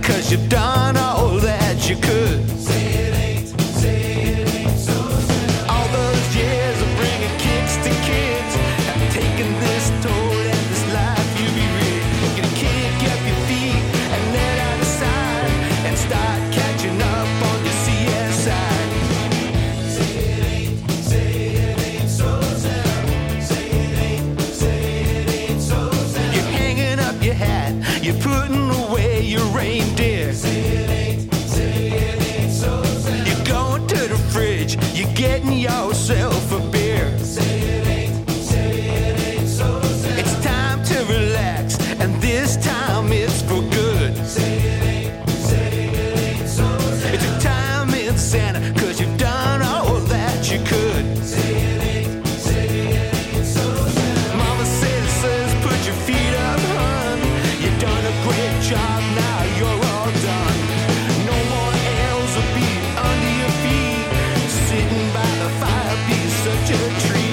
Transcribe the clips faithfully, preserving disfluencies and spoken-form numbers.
cause you've done all that you could. Say it ain't, say it ain't so sad. All those years of bringing kicks to kids have taken this toll, and this life you be rid. You're gonna kick up your feet and let out a sign and start catching up on your C S I. Say it ain't, say it ain't so sad. Say it ain't, say it ain't so sad. You're hanging up your hat, you're putting away your reindeer. Say it ain't, say it ain't so sad. You're going to the fridge, you're getting yourself a beer. Say it ain't, say it ain't so sad. It's time to relax, and this time it's for good. Say it ain't, say it ain't so sad. It's a time in Santa, cause you've done all that you could. Say it ain't, say it ain't so sad. Mama says, says, put your feet up, hun. You've done a great job, now you're all done. No more L's will be under your feet. Sitting by the fire, be such a treat.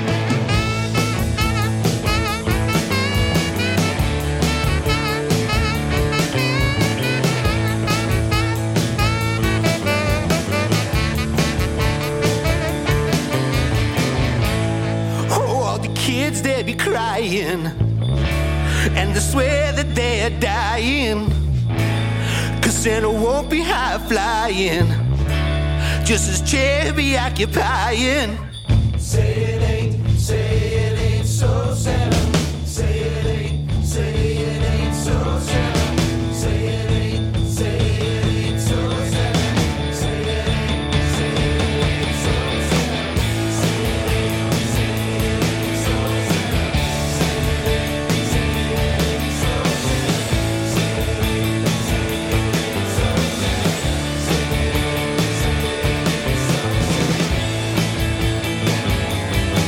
Oh, all the kids, they be crying, and they swear that they're dying, cause Santa won't be high flying, just as chairs be occupying. Say it ain't, say it ain't so sad. Say it ain't, say it ain't so sad. Say it ain't, say it ain't so sad. Say it ain't, say it ain't so sad. Say it ain't, say it ain't so sad. Say it ain't, say it ain't so sad. Say it ain't, say it ain't so sad. Say it ain't, say it ain't so sad.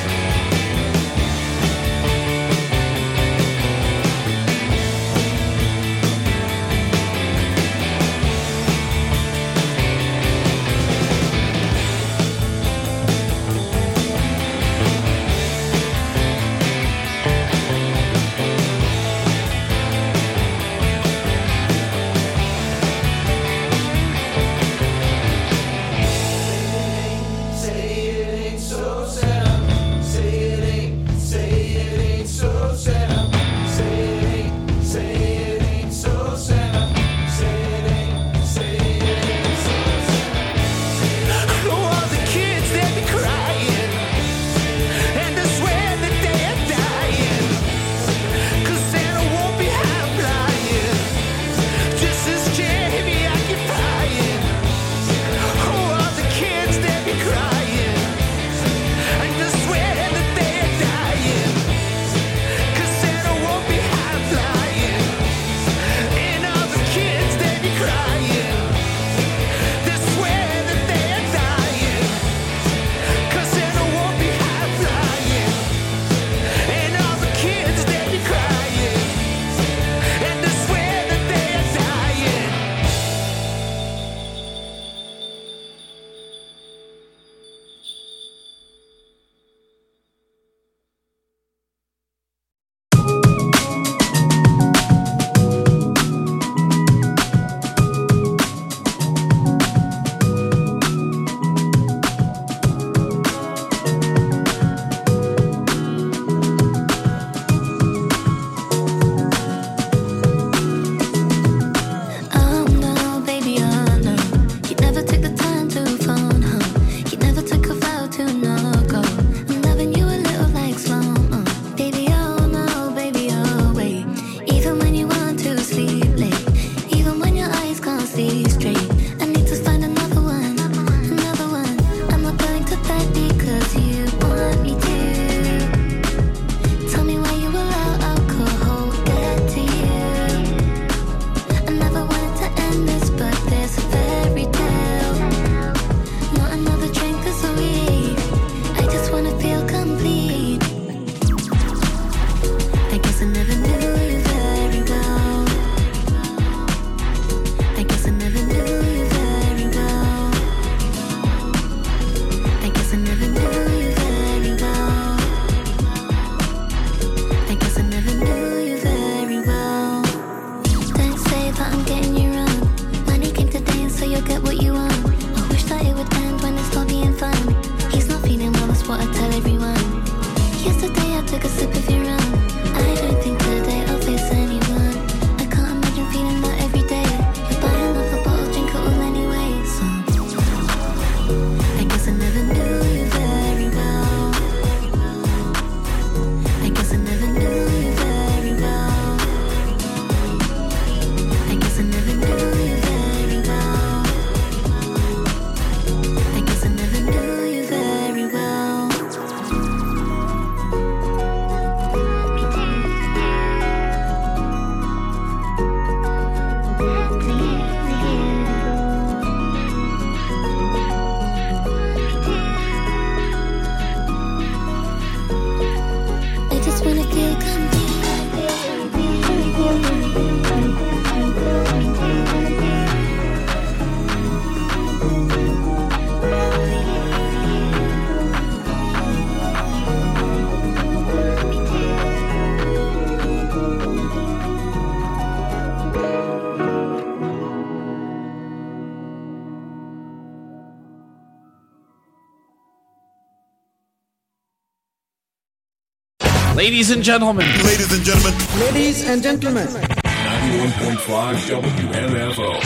Ladies and gentlemen. Ladies and gentlemen. Ladies and gentlemen. ninety-one point five W M F O.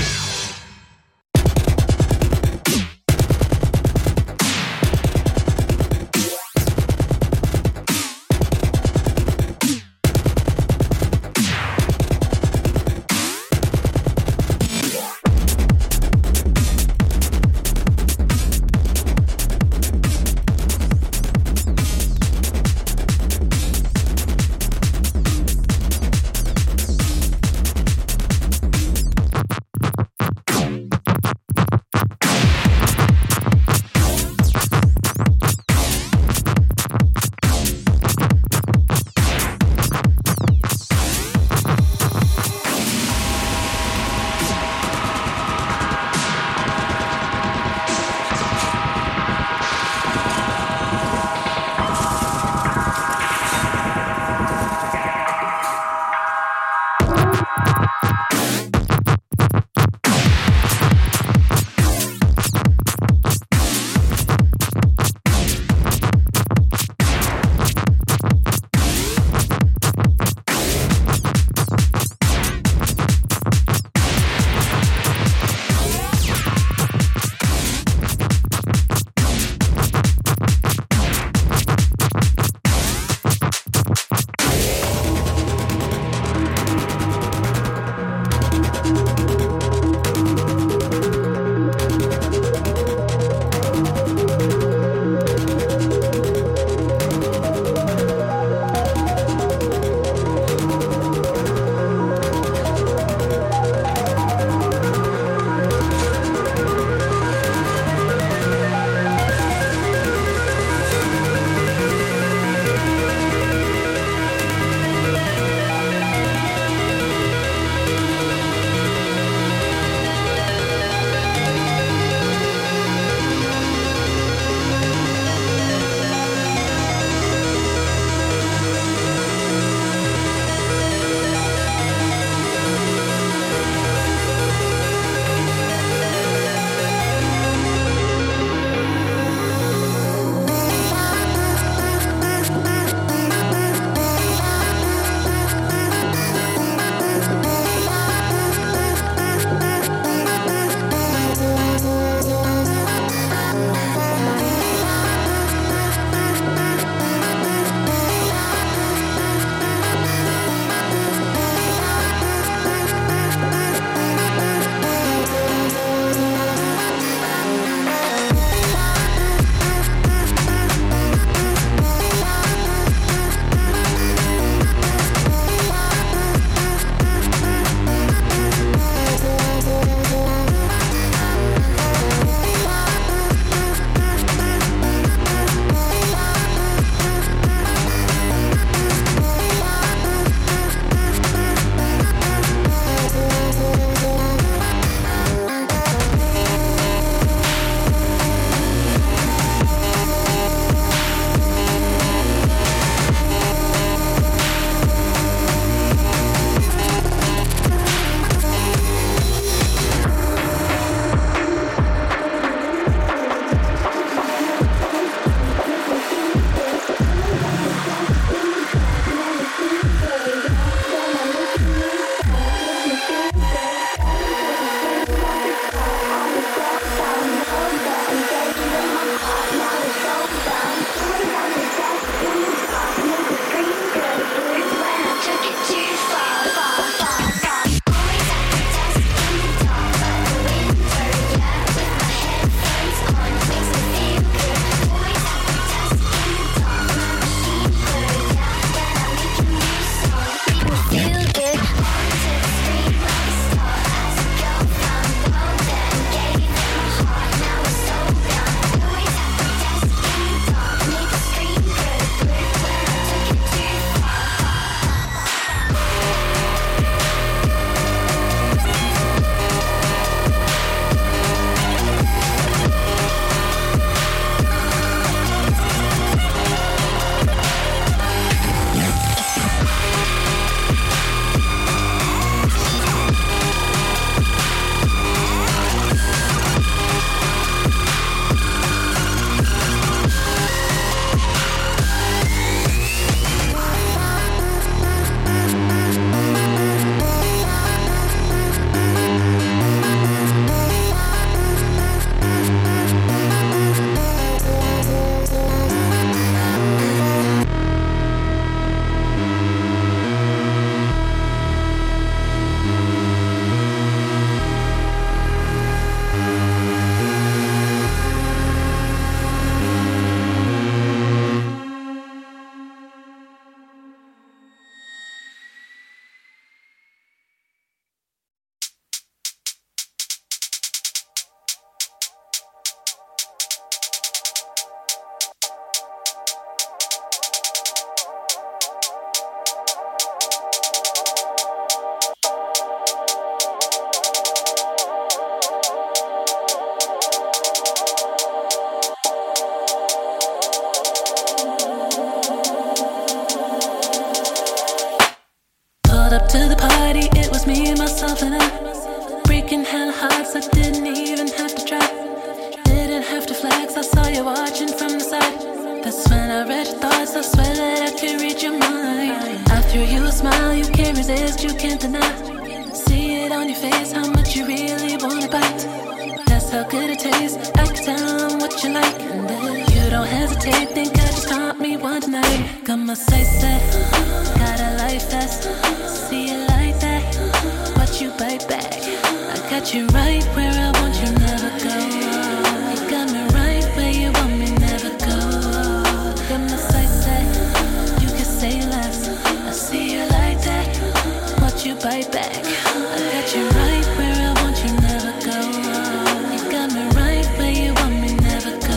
to the party, it was me, myself, and I. Breaking hella hearts, I didn't even have to try. Didn't have to flex, I saw you watching from the side. That's when I read your thoughts, I swear that I could read your mind. I threw you a smile, you can't resist, you can't deny. See it on your face, how much you really wanna bite. That's how good it tastes, I can tell what you like. And if you don't hesitate, think I just caught me one tonight. Got my sights set, got a life vest. See it like that, watch you bite back. I got you right where I want you, never go. You got me right where you want me, never go. Got my sights set, you can say less. I see you like that, watch you bite back. I got you right where I want you, never go. You got me right where you want me, never go.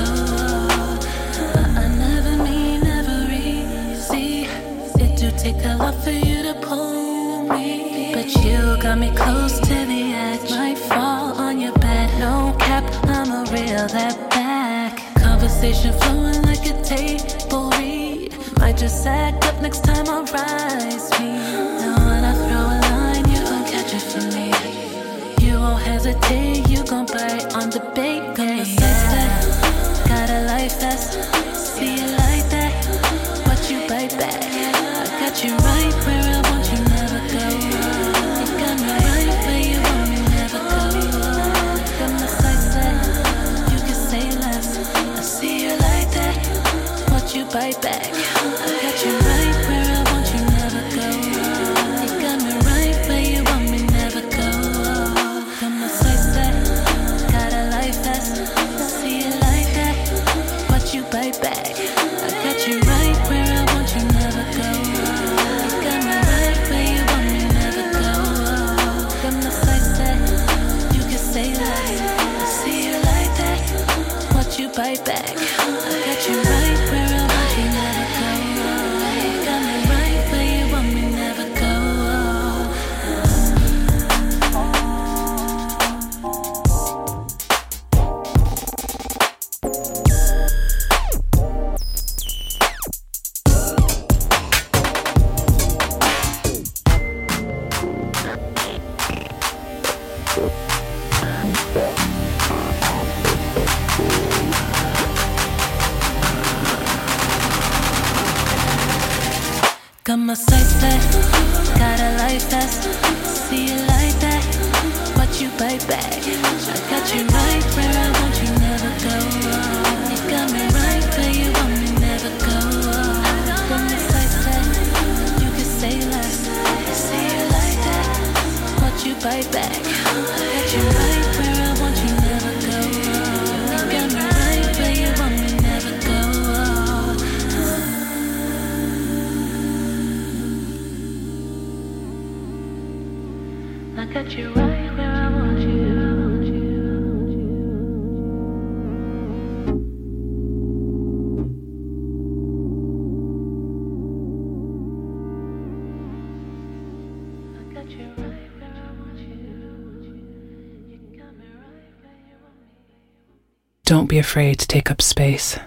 I, I never mean never easy. It do take a lot for you to pull me, but you got me close to the edge. Might fall on your bed, no cap, I'ma reel that back. Conversation flowing like a table read. Might just act up next time I rise me. Now when I throw a line, you gon' catch it for me. You won't hesitate, you gon' bite on the bait. Got my sister, got a life vest. See it like that, watch you bite back. I got you right where I want you, never go. You got me right where you want me, never go. Got my sights set, you can say less. I see you like that, watch you bite back. I got you right where I want you, never go. You got me right where you want me, never go. Got my sights set, got a life vest. See it like that, watch you bite back. I got you right where I want you, never go. You got me right where you want me, never go. Got my sights set, you can say less. I see you like that, watch you bite back. I got you right where I want you, never go. You got me right where you want me, never go. Got my sights set, got a life vest. See it like that, watch you bite back. I got you right where I want you, never go. You got me right where you want me, never go. Got my sights set, you can say less. See it like that, watch you bite back. I got you right where I want you, never go. You got me right where you want me, never go. I got you right where I want you. I got you right where I want you. You got me right where you want me. Don't be afraid to take up space.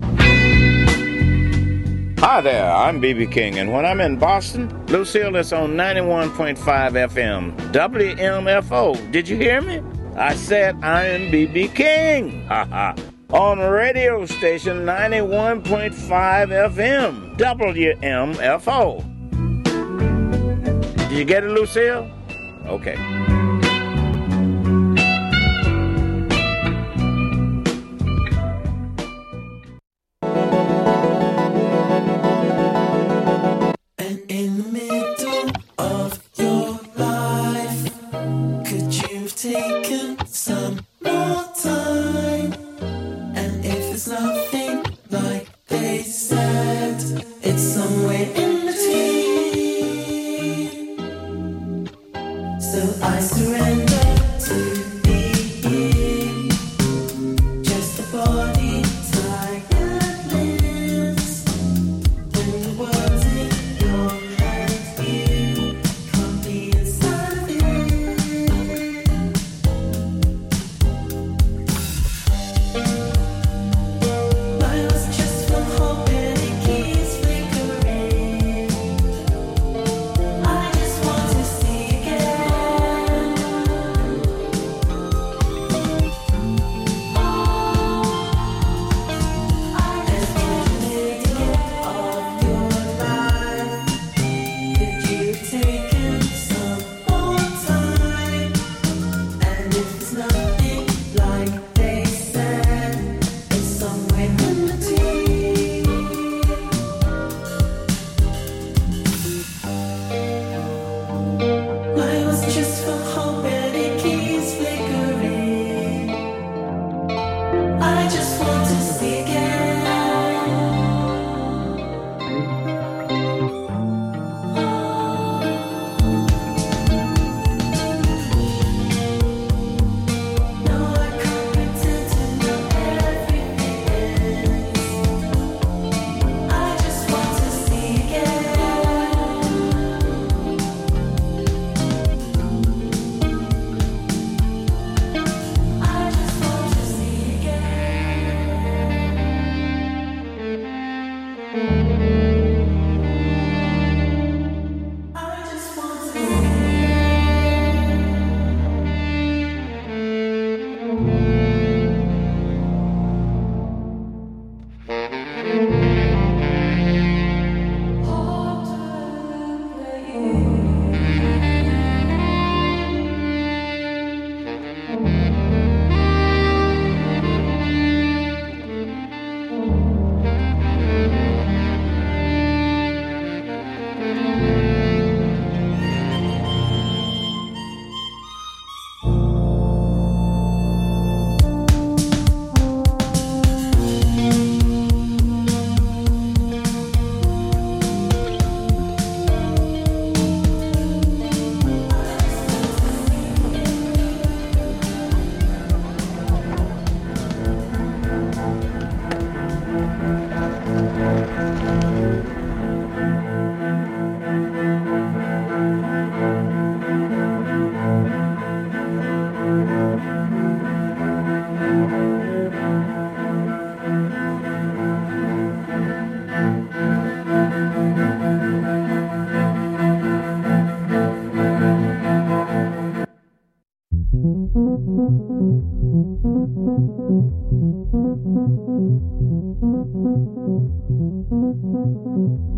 Hi there, I'm B B King, and when I'm in Boston, Lucille is on ninety-one point five F M, W M F O. Did you hear me? I said I'm B B King. Ha ha. On radio station ninety-one point five F M, W M F O. Did you get it, Lucille? Okay. Thank you. Miles just from hoping it keeps flickering.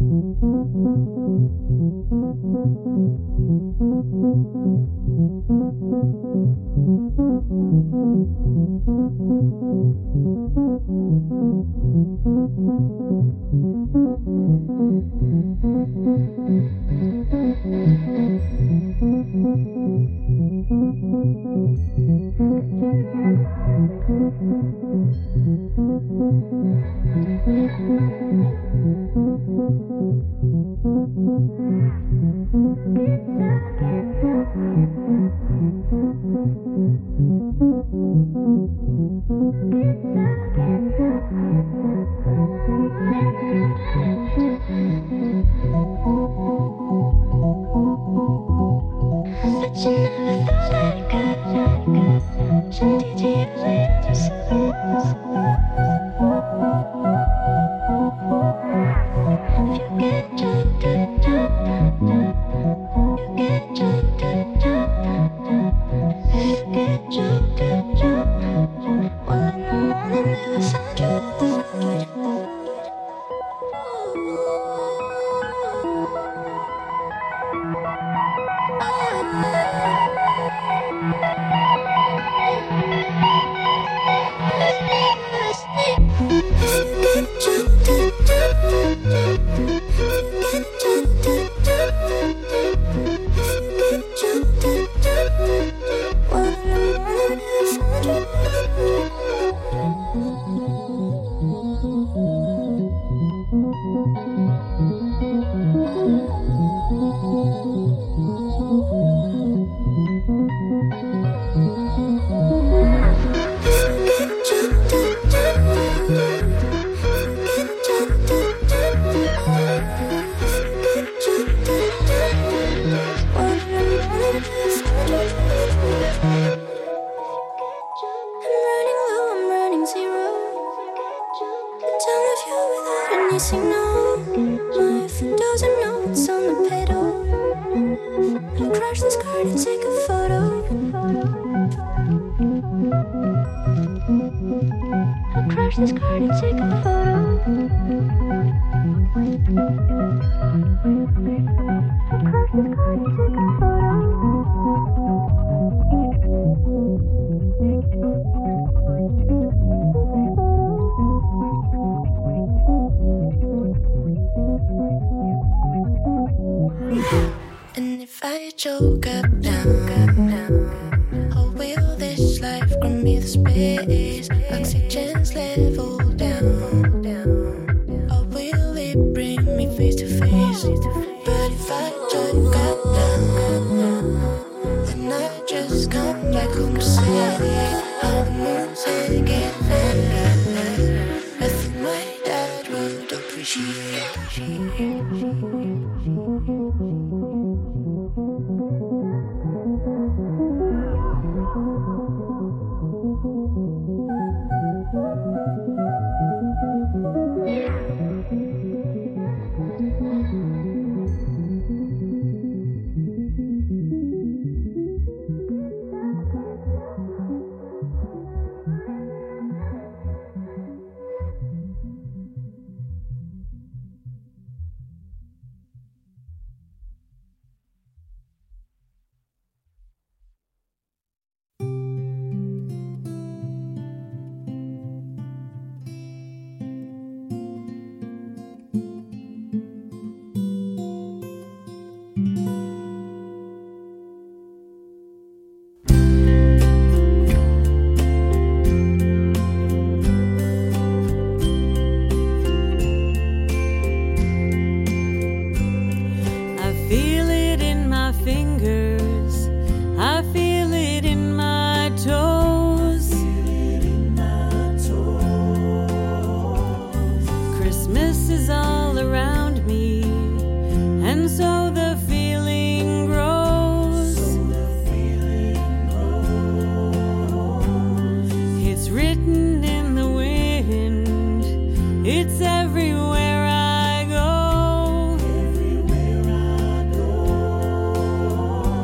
Everywhere I go.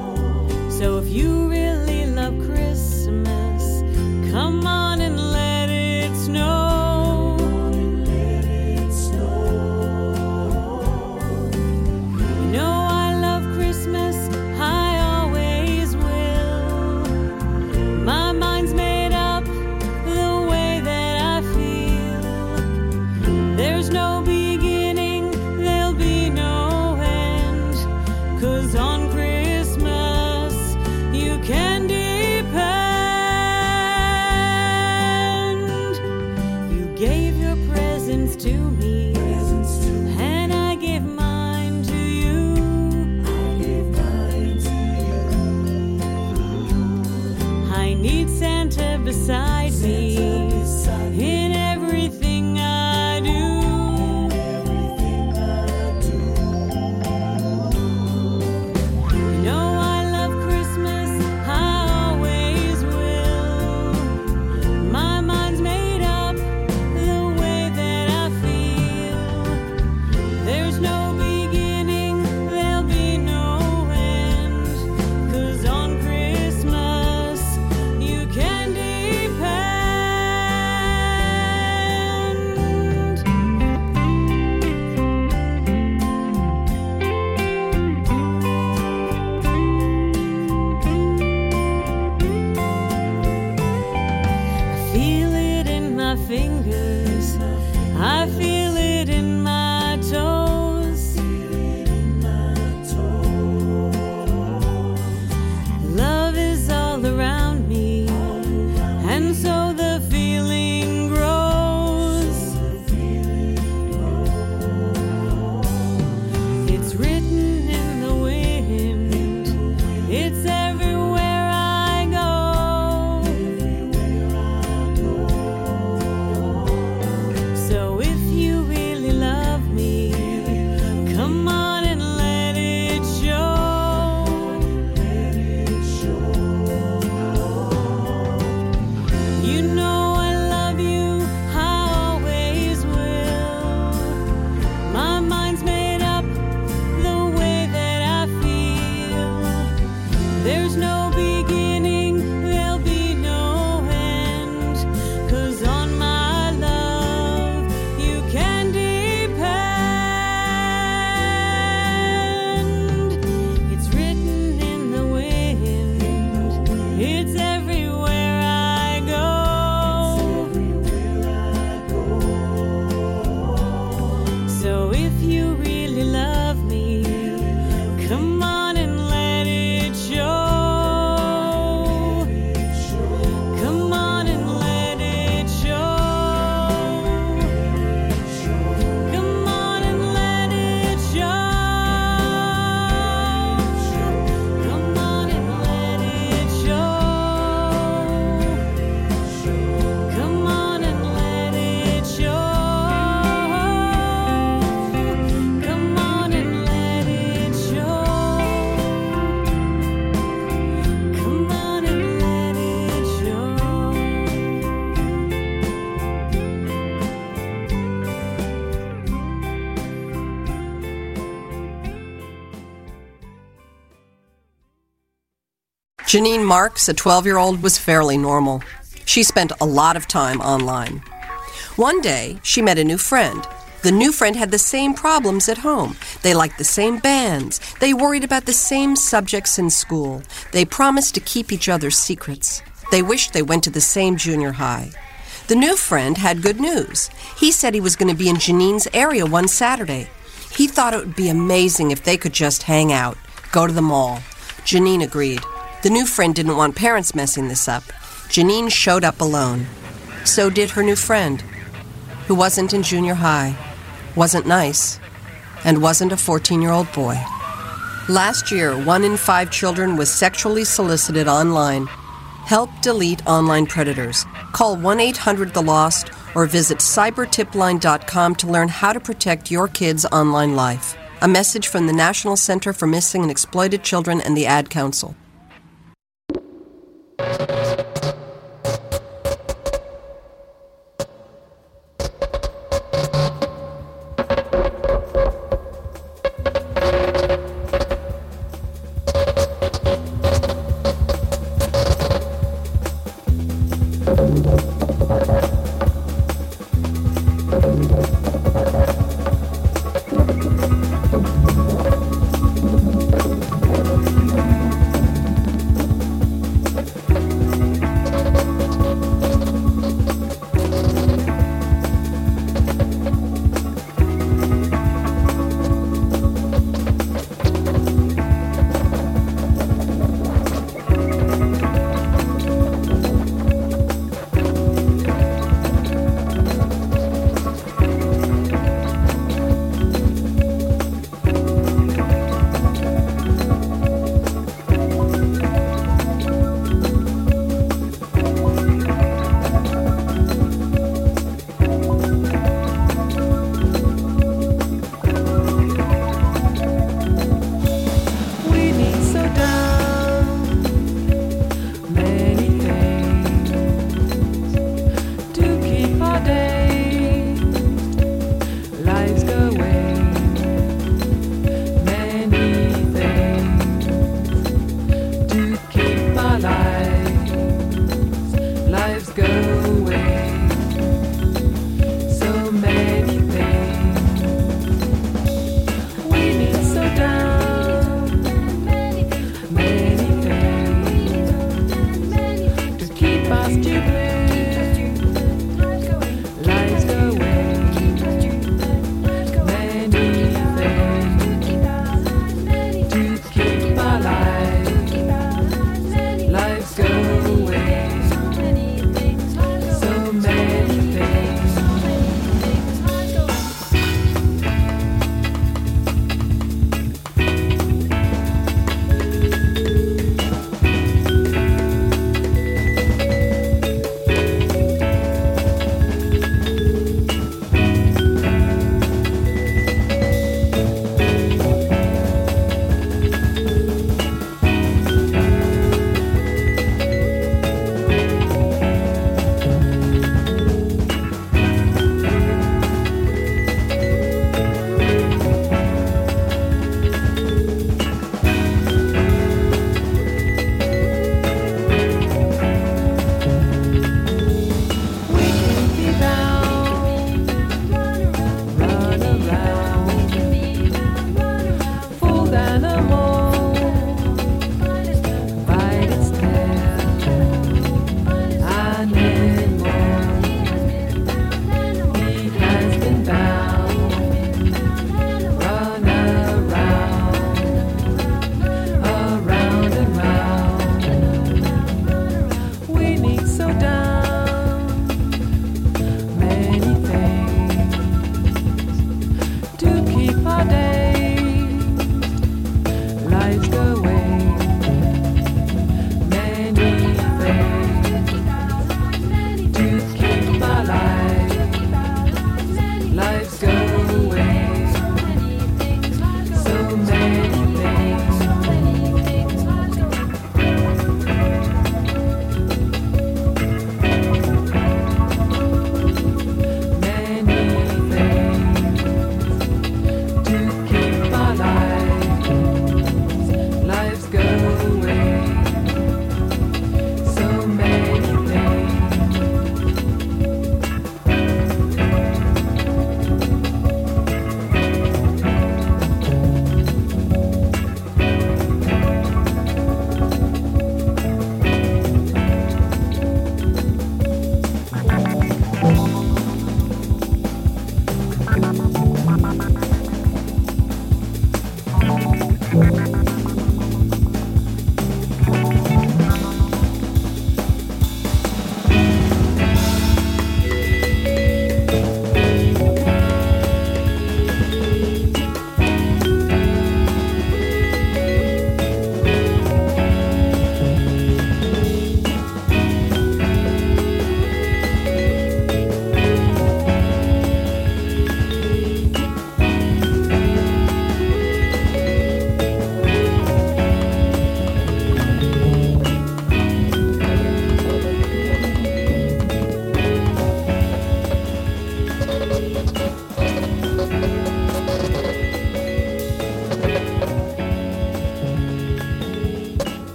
Janine Marks, a twelve-year-old, was fairly normal. She spent a lot of time online. One day, she met a new friend. The new friend had the same problems at home. They liked the same bands. They worried about the same subjects in school. They promised to keep each other's secrets. They wished they went to the same junior high. The new friend had good news. He said he was going to be in Janine's area one Saturday. He thought it would be amazing if they could just hang out, go to the mall. Janine agreed. The new friend didn't want parents messing this up. Janine showed up alone. So did her new friend, who wasn't in junior high, wasn't nice, and wasn't a fourteen-year-old boy. Last year, one in five children was sexually solicited online. Help delete online predators. Call one eight hundred the lost or visit cyber tip line dot com to learn how to protect your kids' online life. A message from the National Center for Missing and Exploited Children and the Ad Council.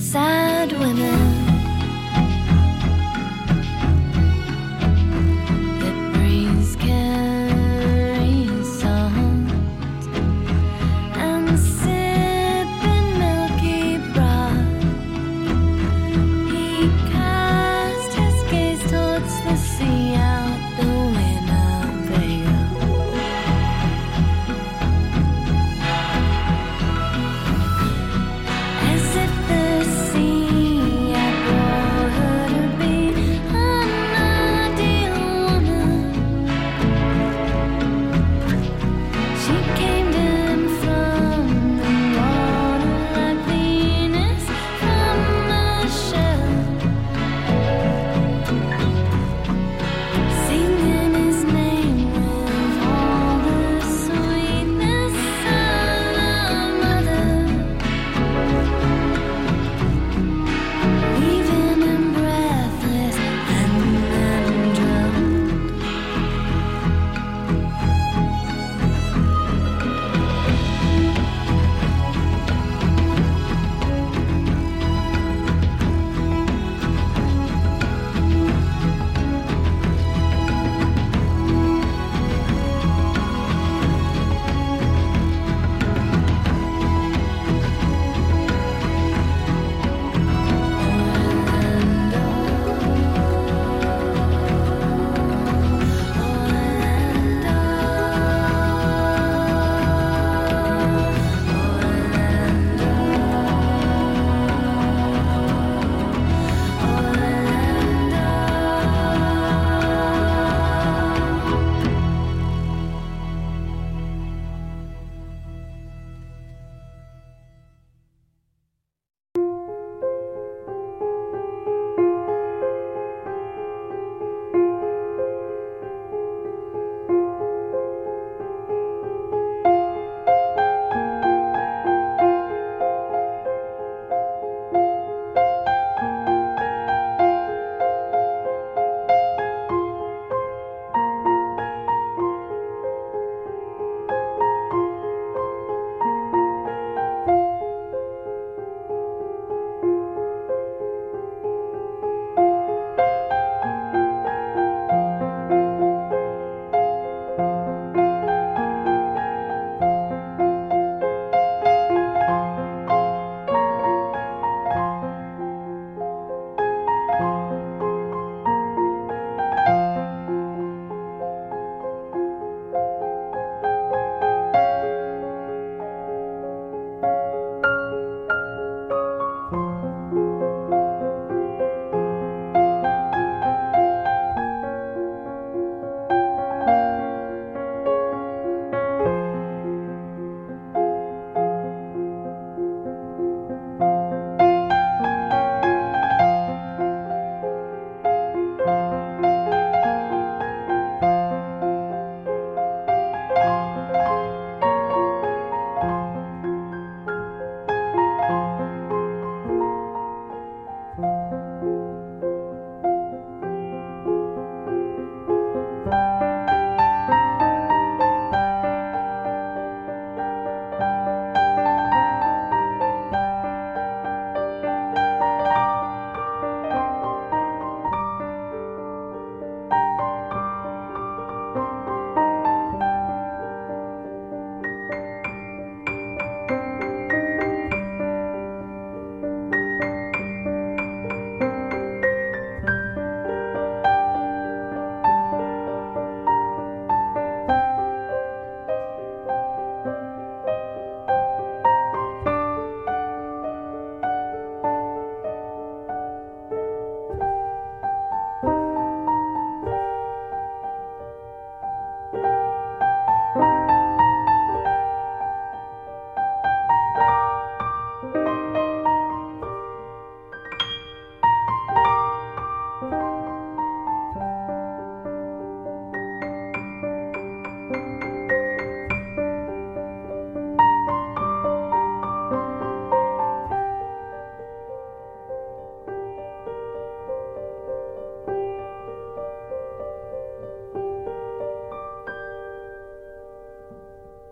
sad women. It brings carry songs and sipping milky broth. He cast his gaze towards the sea out the Winnebago. As if the sea had brought her to be an ideal woman. She came to him from the water like Venus from a shell, singing his name with all the sweetness of a mother, leaving him breathless and then drowned.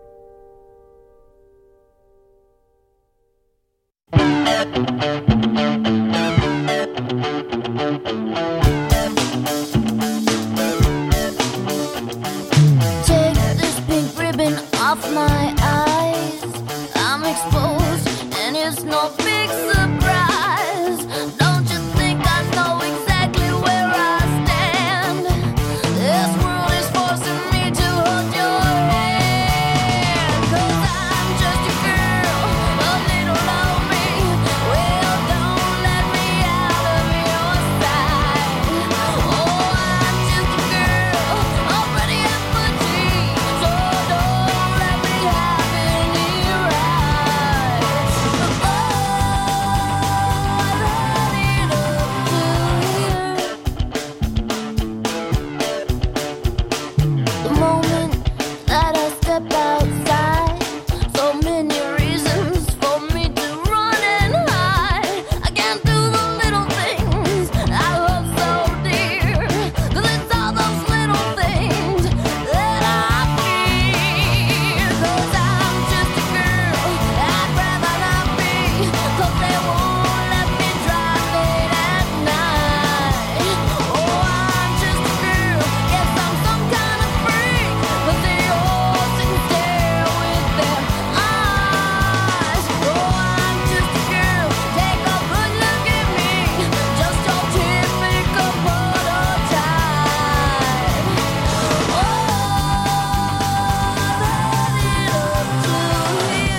Thank you. no big surprise. Don't you think I know exactly where I stand? This world is forcing me to hold your hand. 'Cause I'm just a girl, a little lonely. Well, don't let me out of your sight. Oh, I'm just a girl, already empty. So don't let me have any rights. Oh, I let it up to you. The moment that I step outside, so many reasons for me to run and hide. I can't do the little things I love so dear, 'cause it's all those little things that I fear. 'Cause I'm just a girl, I'd rather not be, 'cause they won't let me drive late at night. Oh, I'm just a girl, yes, I'm some kind of freak, but they all sit and stare with their eyes. Oh, I'm just a girl, take a good look at me, just your typical prototype. Oh, let it up to you.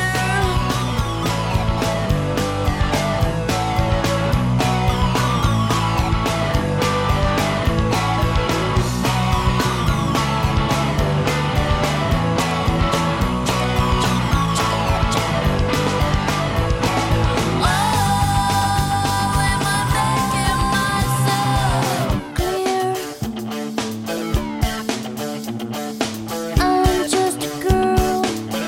Oh, am I making myself clear? I'm just a girl.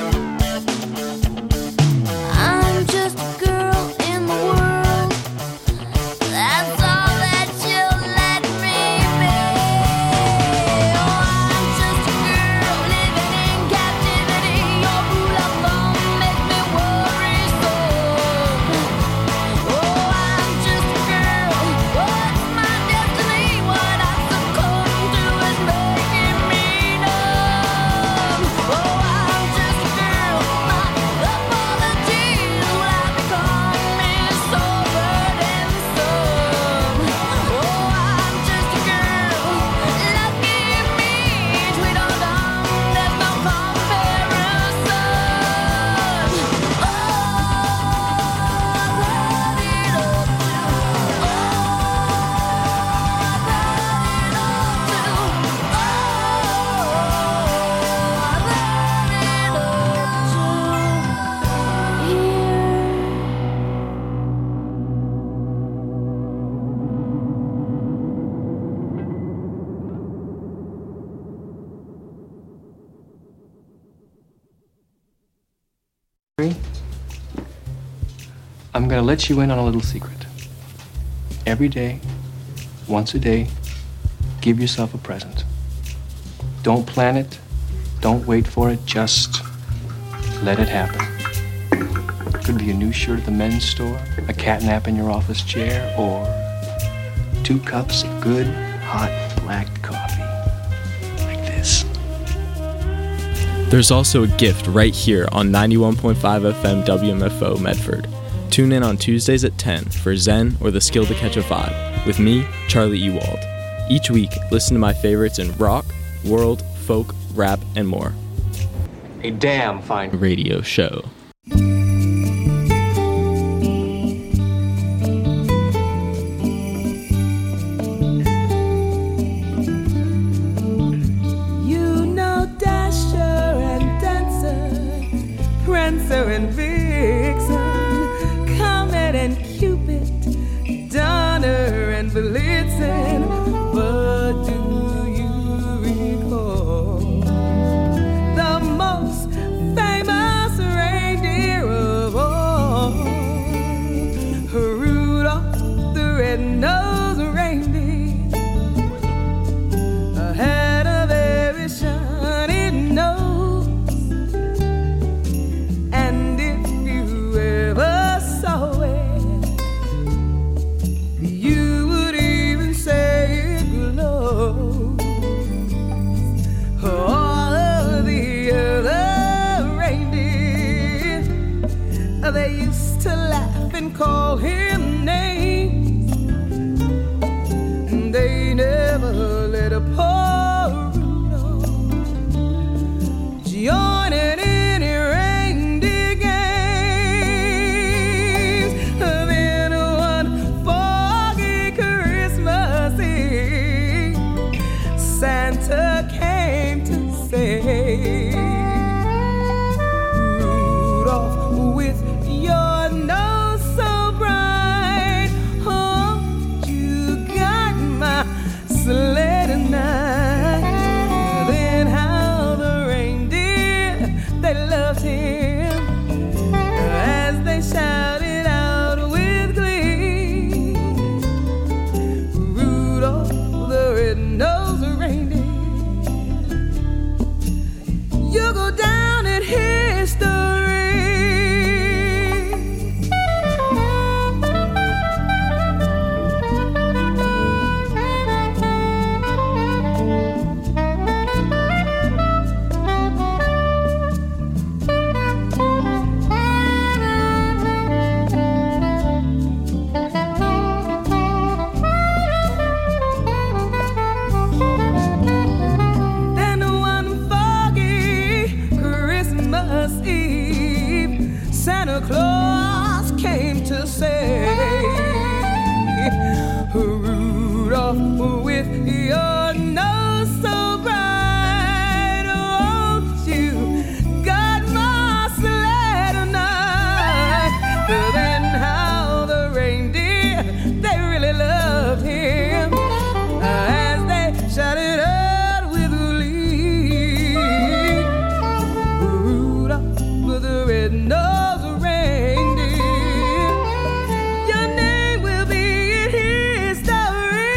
I'm just a girl in the world. That's all that you'll let me be. Oh, I'm just a girl living in captivity. Your rule of thumb makes me worrisome. Oh, I'm just a girl. What's my destiny? What I succumb to is making me numb. Oh, I'm just a girl. My apologies will have become me so burdensome. Oh, I'm just a girl. Lucky me, Tweedledum, there's no comparison. Oh, let it up to. Oh, I'm going to let you in on a little secret. Every day, once a day, give yourself a present. Don't plan it. Don't wait for it. Just let it happen. Could be a new shirt at the men's store, a cat nap in your office chair, or two cups of good, hot, black coffee. Like this. There's also a gift right here on ninety-one point five F M W M F O Medford. Tune in on Tuesdays at ten for Zen or the Skill to Catch a Vibe with me, Charlie Ewald. Each week, listen to my favorites in rock, world, folk, rap, and more. A damn fine Radio show. You know Dasher and Dancer, Prancer and Vixen, Comet and Cupid, Donner and Blitzen. But do you recall the most famous reindeer of all? Rudolph the red-nosed reindeer had a very shiny nose, and if you ever saw it, you would even say it glows. All of the other reindeer, they used to laugh and call him names. They never let a poor Rudolph join in any reindeer games. Then one foggy Christmas Eve, Santa came to say, Rudolph, with your nose so bright, oh, you got my sleigh tonight. Then how the reindeer, they loved him as they shouted out with glee, Rudolph the red-nosed reindeer, you go down in history. Then one foggy Christmas Eve, Santa Claus came to say, Rudolph, with your nose so bright, won't you guide my sleigh tonight? Then how the reindeer, they really loved him as they shouted out with glee, Rudolph the red-nosed reindeer, your name will be in history.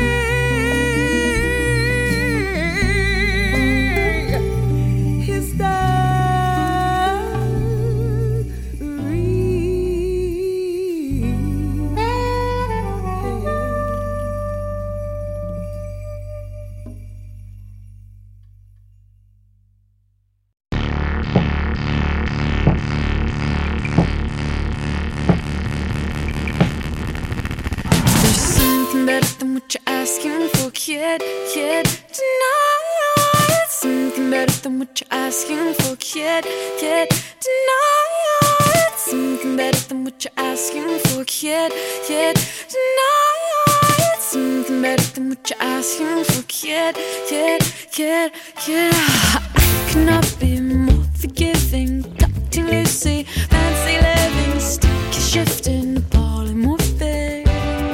There's something better than what you're asking for, kid, kid, tonight. Something better than what you're asking for, kid, kid, tonight. Something better than what you're asking for, kid, kid, tonight. Something better than what you're asking for, kid, kid, kid, kid. I cannot be more forgiving, cutting loosely, fancy living, sticky shifting, polymorphic.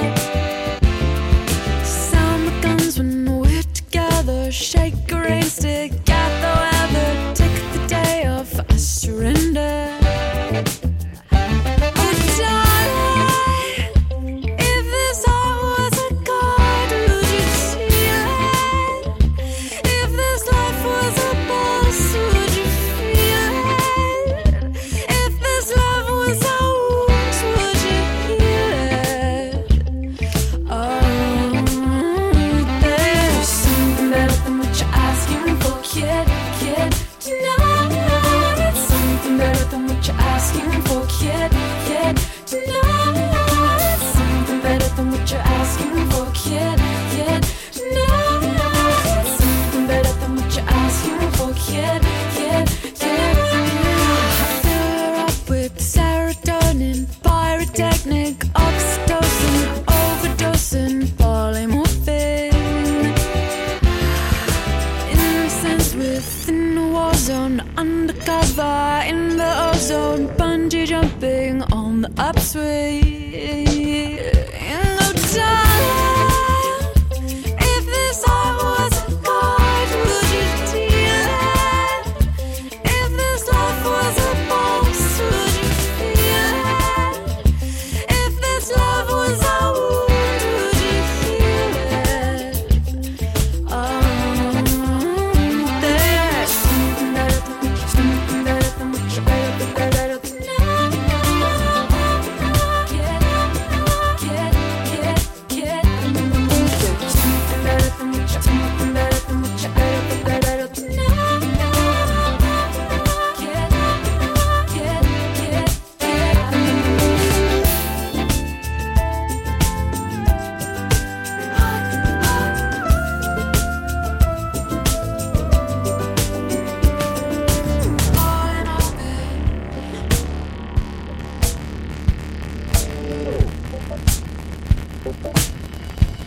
Sound the guns when we're together, shake a rain stick at the weather, take the day off, I surrender. Oh, darling, if this heart was a card, would you steal it? If this life was a boss, would you feel it? If this love was a wound, would you heal it?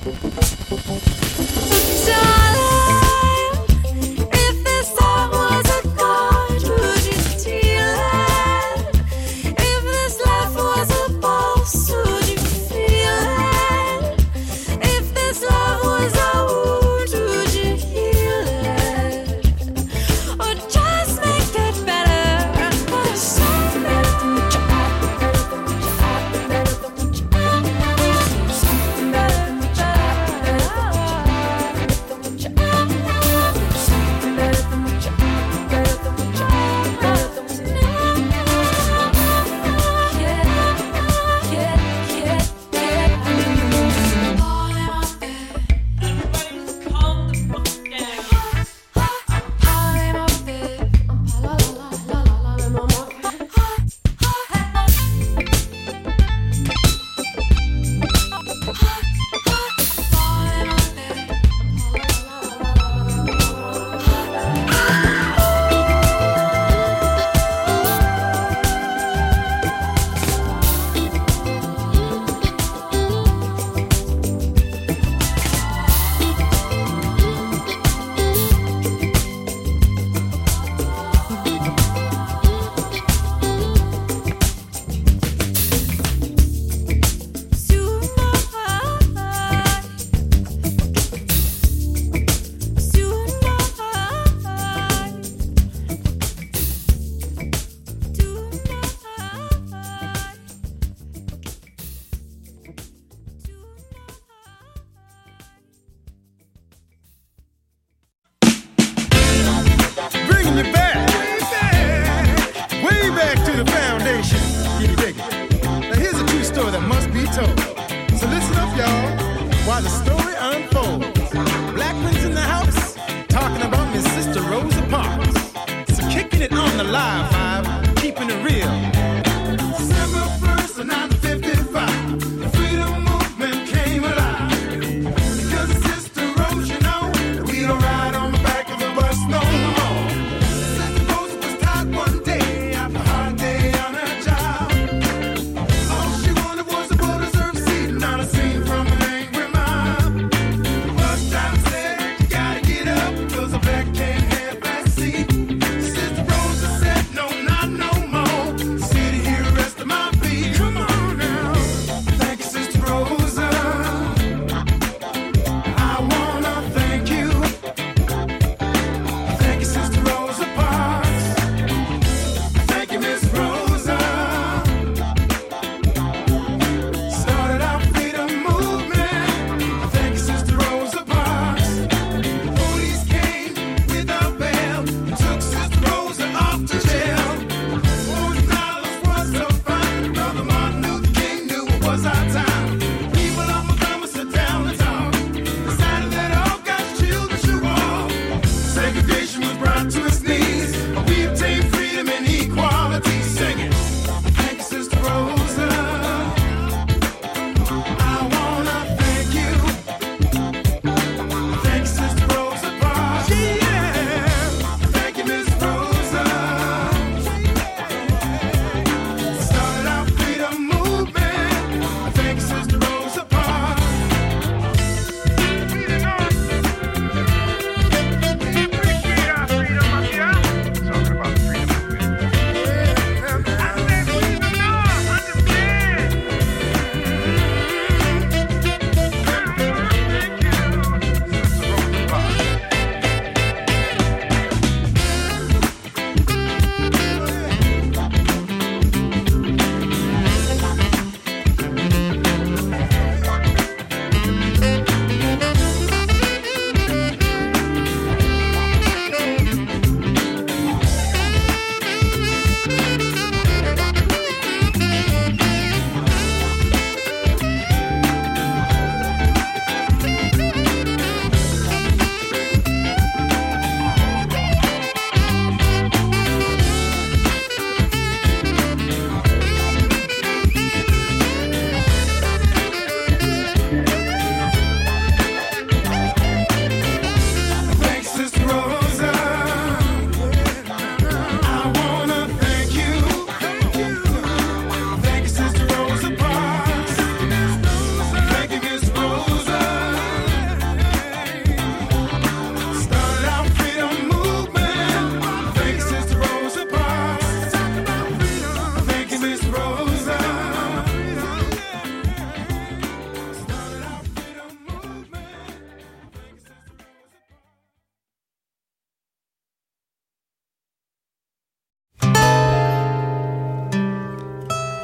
No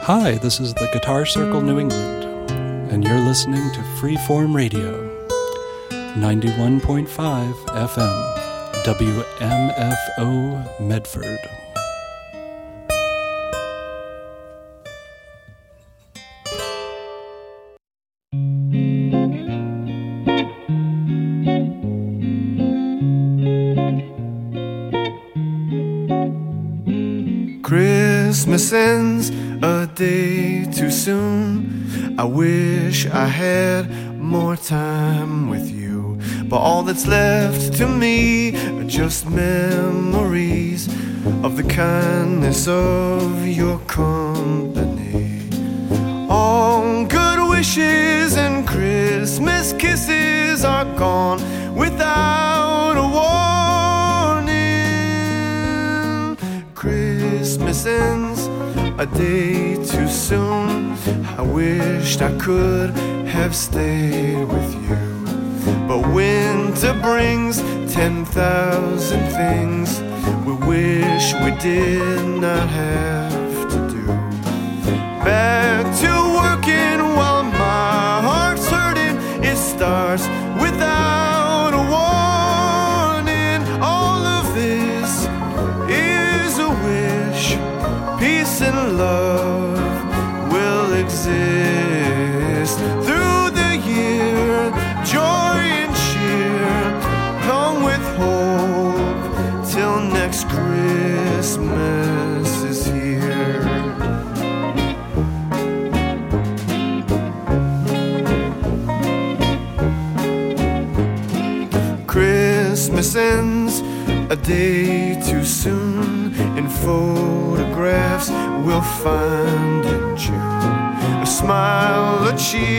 Hi, this is the Guitar Circle New England, and you're listening to Freeform Radio, ninety-one point five F M, W M F O Medford. Christmas ends a day too soon. I wish I had more time with you, but all that's left to me are just memories of the kindness of your company. All good wishes and Christmas kisses are gone without a warning. Christmas ends a day too soon. I wished I could have stayed with you, but winter brings ten thousand things we wish we did not have to do. Back to working while my heart's hurting. It starts without a warning. All of this is a wish. Peace and love will exist through the year. Joy and cheer come with hope till next Christmas is here. Christmas ends a day too soon. In photographs we'll find in June a smile, a cheer.